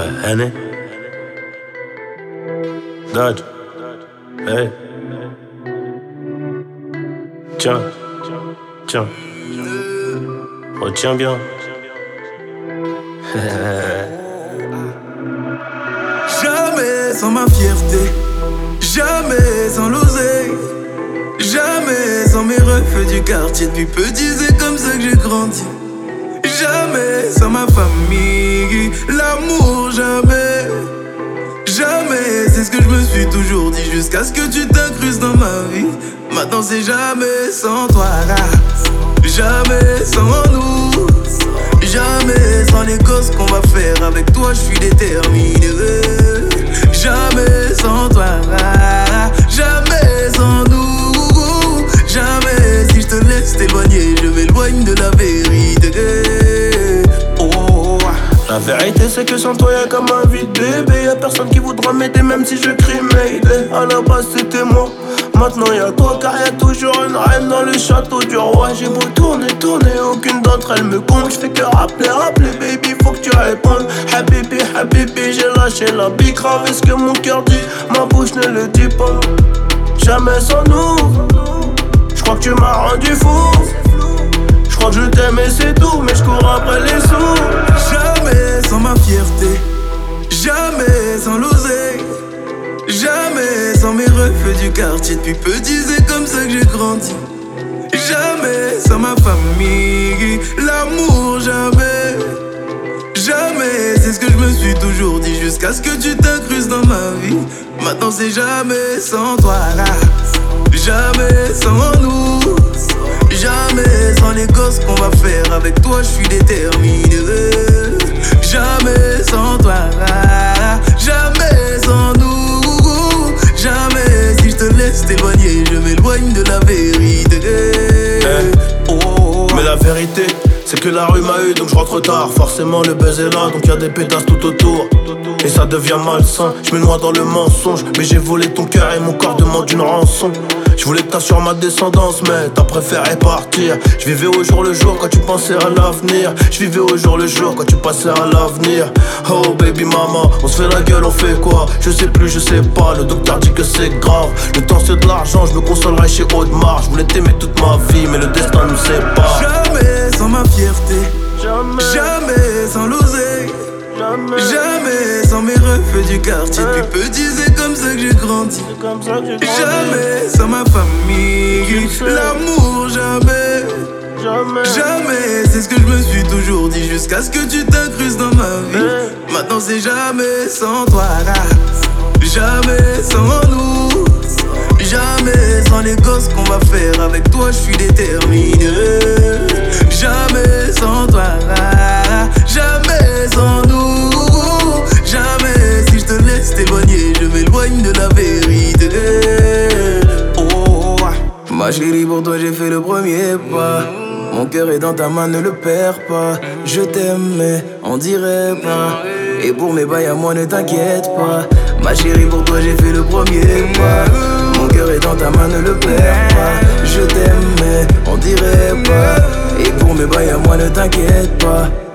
Henny. Dodge. Hey. Tiens. Tiens. Retiens bien. Jamais sans ma fierté, jamais sans l'oseille, jamais sans mes refs du quartier. Depuis petit, c'est comme ça que j'ai grandi. Jamais sans ma famille, l'amour, jamais. Jamais, c'est ce que je me suis toujours dit, jusqu'à ce que tu t'incrustes dans ma vie. Maintenant c'est jamais sans toi, jamais sans nous, jamais sans les causes qu'on va faire. Avec toi je suis déterminé. Jamais sans toi, jamais sans nous, jamais si je te laisse t'éloigner, je m'éloigne de la vérité. Oh. La vérité c'est que sans toi y'a comme un vide bébé. Y'a personne qui voudra m'aider même si je crie Mayday. À la base c'était moi, maintenant y'a toi. Car y'a toujours une reine dans le château du roi. J'ai beau tourner, aucune d'entre elles me compte. J'fais que rappeler, baby, faut que tu répondes. Habibi, j'ai lâché la big. Grave ce que mon cœur dit, ma bouche ne le dit pas. Jamais sans nous, j'crois que tu m'as rendu fou. J'crois que je t'aime et c'est tout, mais j'cours après les sous. Jamais sans ma fierté, jamais sans l'oseille, jamais sans mes refs du quartier. Depuis petit, c'est comme ça que j'ai grandi. Jamais sans ma famille, l'amour, jamais. Jamais, c'est ce que je me suis toujours dit, jusqu'à ce que tu t'incrustes dans ma vie. Maintenant c'est jamais sans toi, jamais sans nous, jamais sans les gosses qu'on va faire. Avec toi je suis déterminé. Jamais sans toi, jamais sans nous, jamais si je te laisse t'éloigner, je m'éloigne de la vérité. Mais la vérité c'est que la rue m'a eu donc je rentre tard. Forcément le buzz est là donc y'a des pétasses tout autour. Et ça devient malsain, je me noie dans le mensonge. Mais j'ai volé ton cœur et mon corps demande une rançon. Je voulais que t'assures ma descendance mais t'as préféré partir. Je vivais au jour le jour quand tu pensais à l'avenir. Je vivais au jour le jour quand tu passais à l'avenir. Oh baby mama, on se fait la gueule, on fait quoi? Je sais plus, je sais pas, le docteur dit que c'est grave. Le temps c'est de l'argent, je me consolerai chez Audemars. Je voulais t'aimer toute ma vie mais le destin nous sépare. Jamais sans ma fierté, jamais sans l'oseille, jamais sans mes refs du quartier. Depuis petit c'est comme ça que j'ai grandi. Jamais sans ma famille, l'amour, jamais. Jamais, c'est ce que je me suis toujours dit, jusqu'à ce que tu t'incrustes dans ma vie. Maintenant c'est jamais sans toi, jamais sans nous, jamais sans les gosses qu'on va faire. Avec toi je suis déterminé. Jamais sans toi, jamais sans nous, jamais si je te laisse t'éloigner, je m'éloigne de la vérité. Oh. Ma chérie, pour toi j'ai fait le premier pas. Mon cœur est dans ta main, ne le perds pas. Je t'aime mais on dirait pas. Et pour mes bails à moi ne t'inquiète pas. Ma chérie, pour toi j'ai fait le premier pas. Mon cœur est dans ta main, ne le perds pas. Je t'aime mais on dirait pas. Et pour mes bails à moi ne t'inquiète pas.